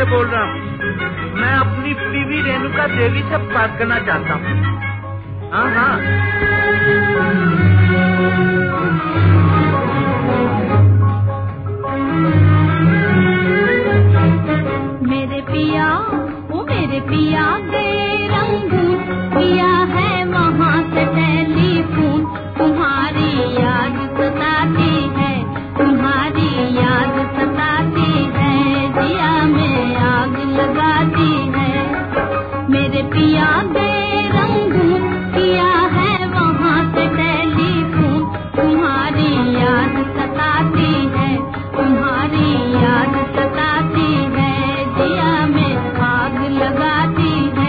से बोल रहा हूँ। मैं अपनी बीवी रेणुका देवी से बात करना चाहता हूँ। हाँ हाँ। मेरे पिया, वो मेरे पिया के रंगू पिया है वहाँ से टेलीफोन। तुम्हारी याद सताती है, तुम्हारी याद सताती है, जिया में आग लगाती है। मेरे पिया के रंगू पिया है वहाँ से टेलीफोन। तुम्हारी याद सताती है, तुम्हारी याद सताती है, जिया में आग लगाती है।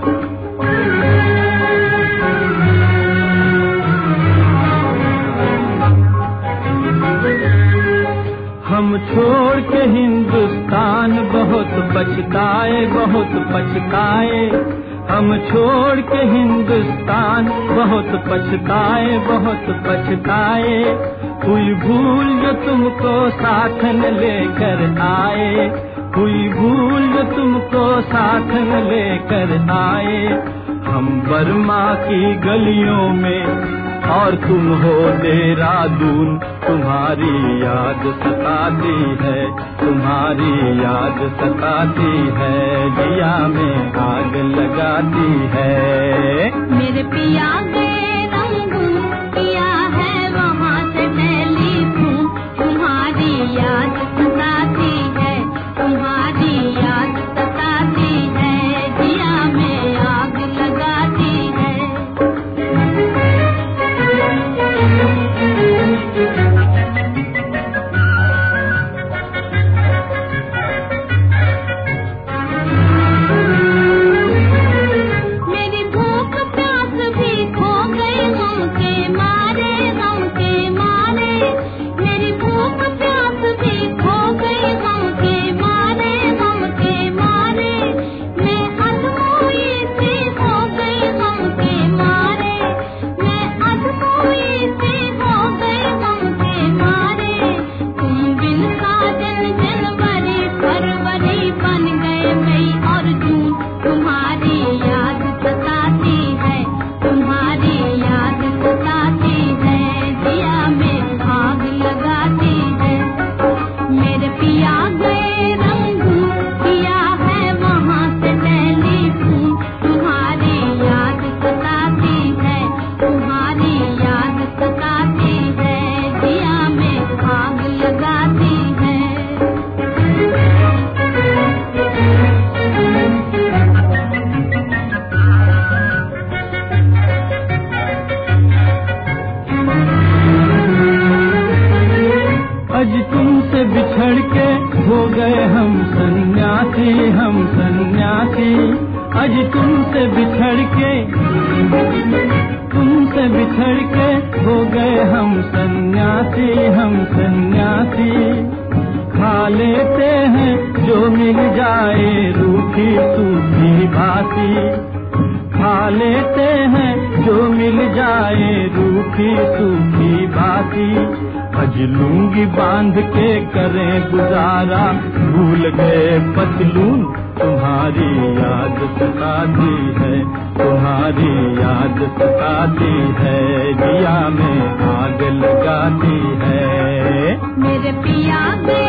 हम छोड़ के हिंदुस्तान बहुत पछताए, बहुत पछताए। हम छोड़ के हिंदुस्तान बहुत पछताए, बहुत पछताए। हुई भूल जो तुमको साथ न लेकर आए, हुई भूल जो तुमको साथ न लेकर आए। हम बर्मा की गलियों में और तुम हो देहरादून। तुम्हारी याद सताती है, तुम्हारी याद सताती है, जिया में आग लगाती है। मेरे पिया के रंगू पिया है वहाँ से टेलीफोन। तुम्हारी याद सताती है, तुम्हारी याद सताती है, जिया में आग लगाती है। मेरी भूख प्यास भी खो गई गम के मारे, गम के मारे। मेरी भूख प्यास भी खो गई गम के मारे, गम के मारे। मैं अधमोई सी हो गई गम के मारे, मैं अधमोई सी हो गई गम के मारे। तुम बिन साजन जनवरी फरवरी बन गए मई और जून। तुम्हारी याद सताती है, तुम्हारी याद सताती है, जिया में आग लगाती है। मेरे पिया गए रंगू पिया है वहाँ से टेलीफोन। तुम्हारी याद सताती है, तुम्हारी याद सताती है, जिया में आग लगाती है। आज तुमसे बिछड़ के हो गए हम सन्यासी, हम सन्यासी। आज तुमसे बिछड़ के हो गए हम सन्यासी, हम सन्यासी। खा लेते हैं जो मिल जाए रूखी सूखी बासी, खा लेते हैं जो मिल जाए रूखी सूखी बासी। आज लूंगी बांध के करें गुजारा, भूल गए पतलून। तुम्हारी याद सताती है, तुम्हारी याद सताती है, जिया में आग लगाती है। मेरे पिया के